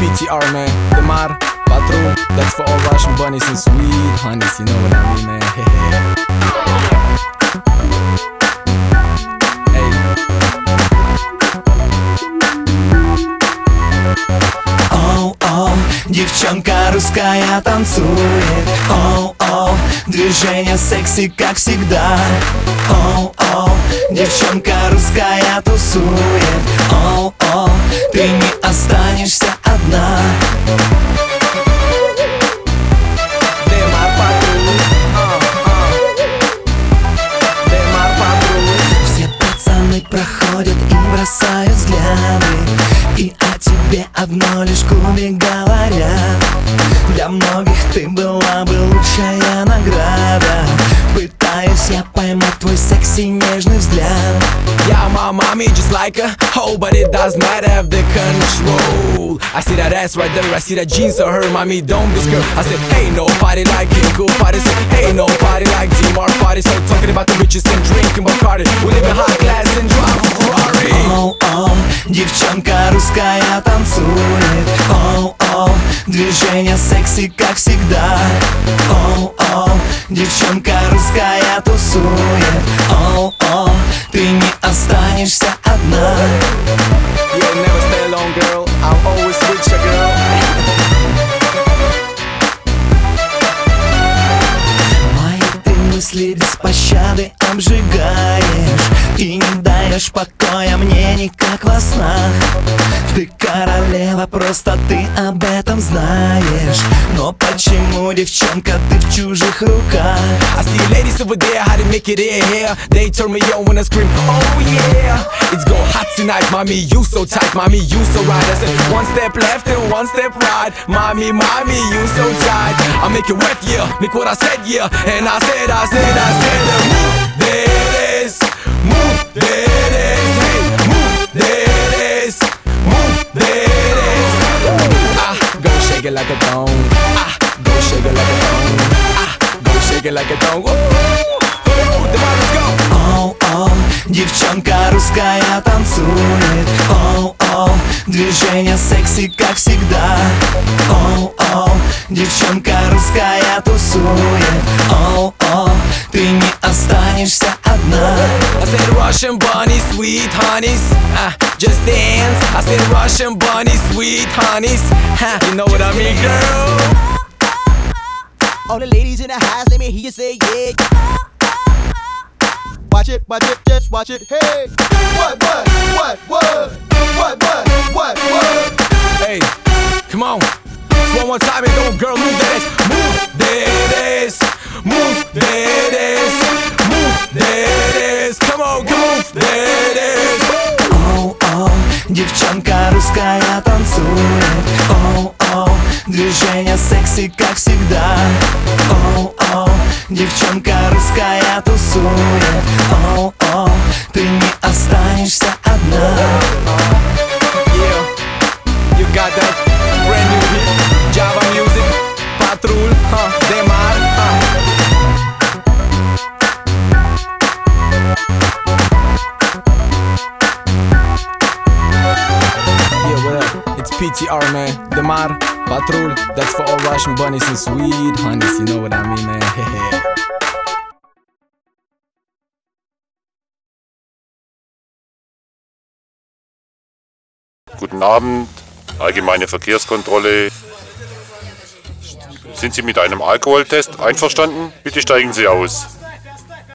PTR, man. Demar, Patrul, that's for all Russian bunnies and sweet honeys, you know what I mean, man. Hey. Оу-оу, девчонка русская танцует. Оу-оу, движение секси, как всегда. Оу-оу, девчонка русская тусует. Оу-оу, ты не останешься одна. Demar, Patrul, Demar, Patrul. Все пацаны проходят и бросают взгляды, и о тебе одно лишь клубе говорят. Для многих ты была бы лучшая награда. Пытаюсь я поймать твой секси нежный взгляд. Yeah, my mommy just like a hoe, but it does not have the control. I see that ass right there, I see that jeans on her, mommy, don't be scared. I said, ain't nobody like it, good party. Said, ain't nobody like Demar party. So talking about the bitches and drinking Bacardi. We live in high class and drive a Ferrari. Оу-оу, девчонка русская танцует. Оу-оу, движение секси, как всегда. Оу-оу, девчонка русская тусует. Оу-оу, ты не останешься одна. Yeah, never stay alone, girl. I'm always with you, girl. Мои ты мысли без пощады обжигаешь и не даешь покоя мне никак во снах. Ты королева, просто ты об этом знаешь. Но почему, девчонка, ты в чужих руках? I see ladies over there, how they make it in here. They turn me on when I scream, oh yeah. It's go hot tonight, mommy, you so tight, mommy, you so right. I said, one step left and one step right. Mommy, mommy, you so tight. I make it wet, yeah, make what I said, yeah. And I said, move that ass, move that ass, hey, move that ass, move that ass. Ah, go shake it like a thong. Ah, go shake it like a thong. Ah, go shake it like a thong. Ooh, the let's go. Оу-оу, девчонка русская танцует. Оу-оу, движение секси, как всегда. Оу-оу, девчонка русская тусует. Оу-оу, ты не останешься одна. I said Russian bunny, sweet honeys. Just dance. I said Russian bunny, sweet honeys. You know what I mean, girl? All the ladies in the house, let me hear you say yeah. Watch it, just watch it, hey. What? Hey, come on. Just one more time and go, girl, move that ass. Move that ass. Move that ass. Move that ass. Come on, move that ass. Оу-оу, девчонка русская танцует. Оу-оу, движение секси, как всегда. Оу-оу, девчонка русская тусует. Оу-оу, ты не останешься одна. Yeah, you got that brand new hit. Java music, Patrul, Demar, Yeah, what up? It's PTR, man. Demar, Patrul, that's for all Russian bunnies and sweet honeys, you know what I mean, man. Guten Abend, allgemeine Verkehrskontrolle. Sind Sie mit einem Alkoholtest einverstanden? Bitte steigen Sie aus.